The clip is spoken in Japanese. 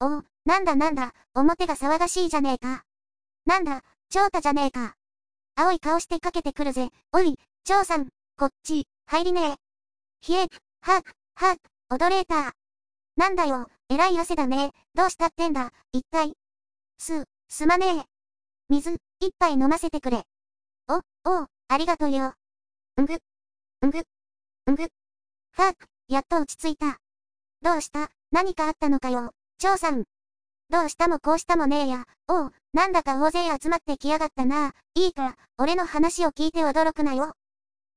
おう、なんだなんだ、表が騒がしいじゃねえか。なんだ、長太じゃねえか。青い顔してかけてくるぜ。おい、長さん、こっち、入りねえ。ひえ、はは踊れーた。なんだよ、えらい汗だね。どうしたってんだ、一体。すまねえ。水、一杯飲ませてくれ。おう、ありがとよ。んぐ、んぐ、んぐ。やっと落ち着いた。どうした何かあったのかよ、長さん。どうしたもこうしたもねえや。おう、なんだか大勢集まってきやがったな。いいか、俺の話を聞いて驚くなよ。